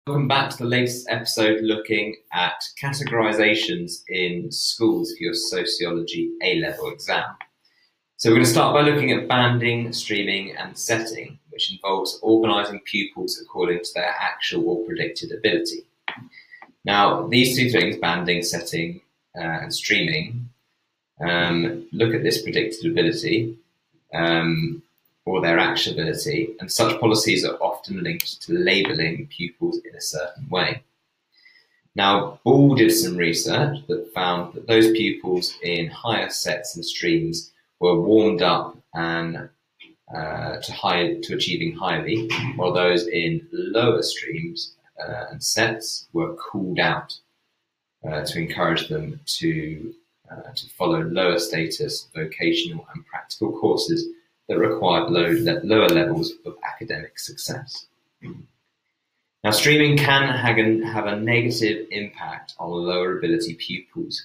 Welcome back to the latest episode looking at categorizations in schools for your sociology A-level exam. So we're going to start by looking at banding, streaming and setting, which involves organising pupils according to their actual or predicted ability. Now, these two things, banding, setting and streaming, look at this predicted ability or their actionability, and such policies are often linked to labelling pupils in a certain way. Now, Ball did some research that found that those pupils in higher sets and streams were warmed up and to achieving highly, while those in lower streams and sets were cooled out to encourage them to follow lower status vocational and practical courses that required lower levels of academic success. Now, streaming can have a negative impact on lower ability pupils'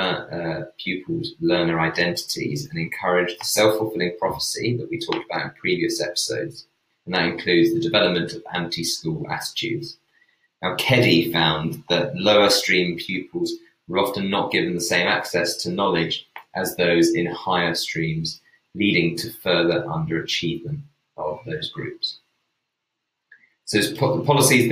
learner identities and encourage the self-fulfilling prophecy that we talked about in previous episodes, and that includes the development of anti-school attitudes. Now, Keddy found that lower stream pupils were often not given the same access to knowledge as those in higher streams, leading to further underachievement of those groups. So the policies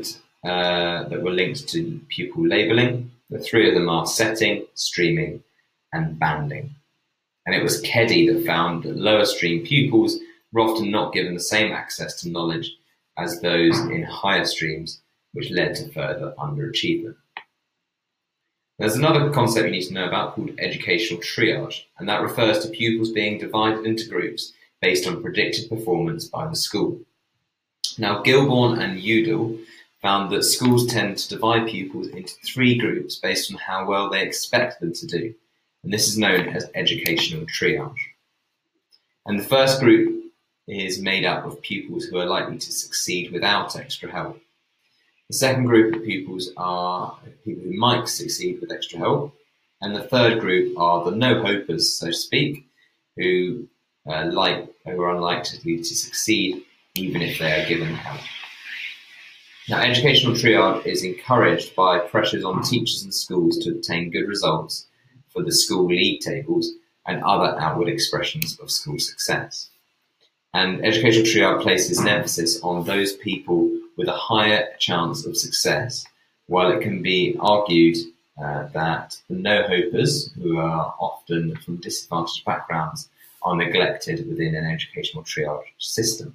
that were linked to pupil labelling, the three of them are setting, streaming, and banding. And it was Keddy that found that lower stream pupils were often not given the same access to knowledge as those in higher streams, which led to further underachievement. There's another concept you need to know about called educational triage, and that refers to pupils being divided into groups based on predicted performance by the school. Now, Gilbourne and Udall found that schools tend to divide pupils into three groups based on how well they expect them to do, and this is known as educational triage. And the first group is made up of pupils who are likely to succeed without extra help. The second group of pupils are people who might succeed with extra help, and the third group are the no-hopers, so to speak, who are unlikely to succeed even if they are given help. Now, educational triage is encouraged by pressures on teachers and schools to obtain good results for the school league tables and other outward expressions of school success. And educational triage places an emphasis on those people with a higher chance of success, while it can be argued that the no-hopers, who are often from disadvantaged backgrounds, are neglected within an educational triage system.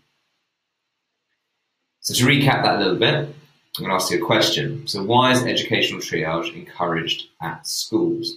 So to recap that a little bit, I'm going to ask you a question. So why is educational triage encouraged at schools?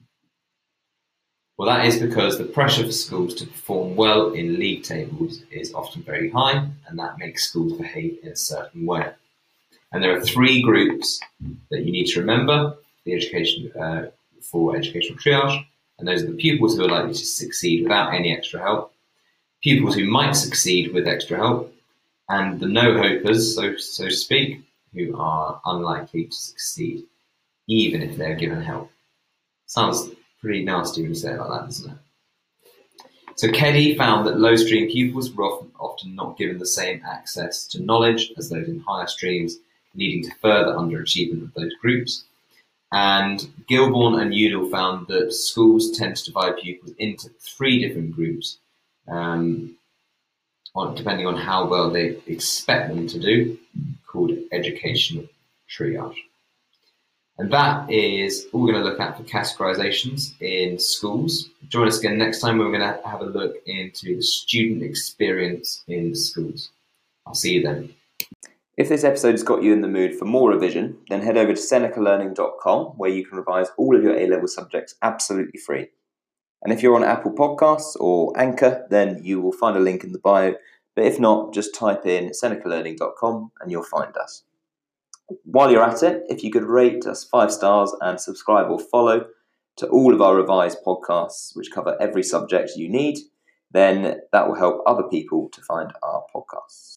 Well, that is because the pressure for schools to perform well in league tables is often very high, and that makes schools behave in a certain way. And there are three groups that you need to remember for educational triage, and those are the pupils who are likely to succeed without any extra help, pupils who might succeed with extra help, and the no-hopers, so to speak, who are unlikely to succeed even if they're given help. Sounds pretty nasty when you say it like that, doesn't it? So Keddy found that low stream pupils were often not given the same access to knowledge as those in higher streams, leading to further underachievement of those groups. And Gilbourne and Udall found that schools tend to divide pupils into three different groups, depending on how well they expect them to do, called educational triage. And that is all we're going to look at for categorizations in schools. Join us again next time when we're going to have a look into the student experience in schools. I'll see you then. If this episode has got you in the mood for more revision, then head over to senecalearning.com, where you can revise all of your A-level subjects absolutely free. And if you're on Apple Podcasts or Anchor, then you will find a link in the bio. But if not, just type in senecalearning.com and you'll find us. While you're at it, if you could rate us 5 stars and subscribe or follow to all of our revised podcasts, which cover every subject you need, then that will help other people to find our podcasts.